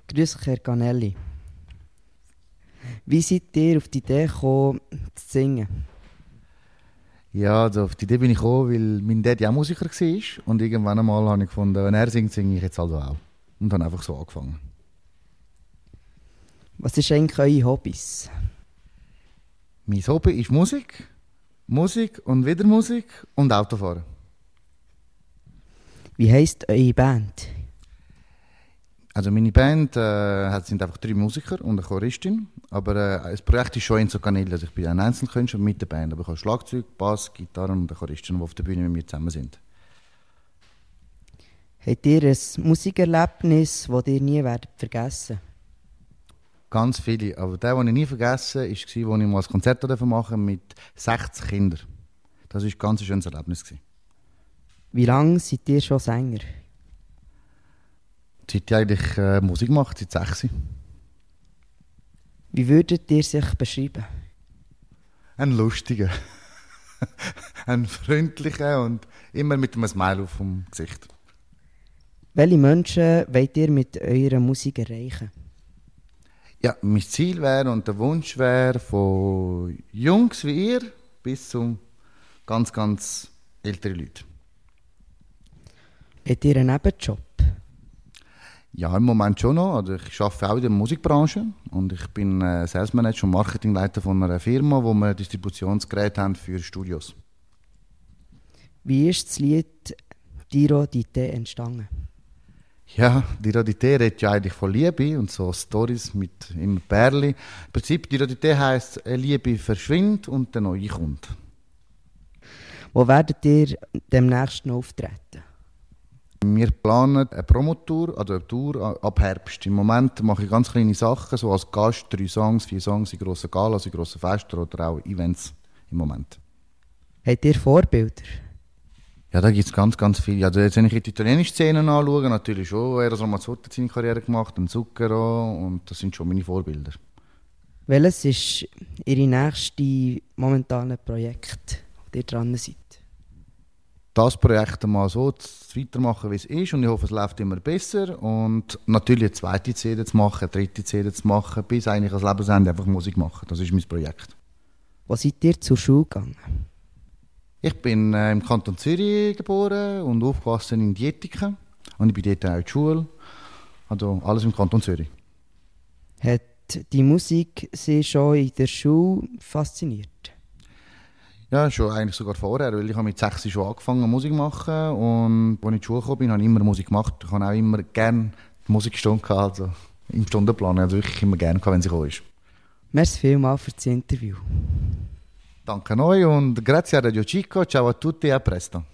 Grüß euch, Herr Canelli. Wie seid ihr auf die Idee gekommen, zu singen? Ja, also auf die Idee bin ich gekommen, weil mein Dad auch Musiker war. Und irgendwann einmal habe ich gefunden, wenn er singt, singe ich jetzt also auch. Und dann einfach so angefangen. Was sind eigentlich eure Hobbys? Mein Hobby ist Musik, Musik und wieder Musik und Autofahren. Wie heisst eure Band? Also meine Band sind einfach 3 Musiker und eine Choristin. Aber das Projekt ist schon Enzo Canelli. Also ich bin ein Einzelkünstler mit der Band. Aber ich habe Schlagzeug, Bass, Gitarre und eine Choristin, die auf der Bühne mit mir zusammen sind. Habt ihr ein Musikerlebnis, das ihr nie werdet vergessen? Ganz viele. Aber der, den ich nie vergessen habe, war, als ich mal ein Konzert machen durfte mit 60 Kindern. Das war ein ganz schönes Erlebnis. Wie lange seid ihr schon Sänger? Seit ich eigentlich Musik mache, seit 6. Wie würdet ihr sich beschreiben? Ein lustiger, ein freundlicher und immer mit einem Smile auf dem Gesicht. Welche Menschen wollt ihr mit eurer Musik erreichen? Ja, mein Ziel wäre und der Wunsch wäre von Jungs wie ihr bis zu ganz, ganz älteren Leuten. Habt ihr einen Nebenjob? Ja, im Moment schon noch. Also ich arbeite auch in der Musikbranche und ich bin Sales Manager und Marketingleiter von einer Firma, wo wir Distributionsgeräte haben für Studios. Wie ist das Lied «Tiro di te» entstanden? Ja, die Rodité redet ja eigentlich von Liebe und so Storys mit immer Pärli. Im Prinzip, die Rodité heisst, eine Liebe verschwindet und dann neue kommt. Wo werdet ihr demnächst noch auftreten? Wir planen eine Promotour, also eine Tour ab Herbst. Im Moment mache ich ganz kleine Sachen, so als Gast 3 Songs, 4 Songs in grossen Galas, in grossen Festen oder auch Events im Moment. Habt ihr Vorbilder? Ja, da gibt es ganz, ganz viele. Also jetzt, wenn ich die italienische Szene anschaue, natürlich schon. Eros Ramazzotti hat seine Karriere gemacht, dann Zucchero und das sind schon meine Vorbilder. Welches ist Ihre nächste momentane Projekt, wo ihr dran seid? Das Projekt mal so weitermachen, wie es ist und ich hoffe, es läuft immer besser und natürlich eine zweite CD zu machen, eine dritte CD zu machen, bis eigentlich als Lebensende einfach Musik machen. Das ist mein Projekt. Wo seid ihr zur Schule gegangen? Ich bin im Kanton Zürich geboren und aufgewachsen in Dietiken und ich bin dort auch in der Schule, also alles im Kanton Zürich. Hat die Musik Sie schon in der Schule fasziniert? Ja, schon eigentlich sogar vorher, weil ich habe mit 6 schon angefangen Musik zu machen und als ich in die Schule gekommen bin, habe ich immer Musik gemacht. Ich habe auch immer gerne die Musikstunde gehabt, also im Stundenplan, also wirklich immer gerne gehabt, wenn sie gekommen ist. Merci vielmals für das Interview. Danke a noi und grazie a Radio Chico, ciao a tutti e a presto.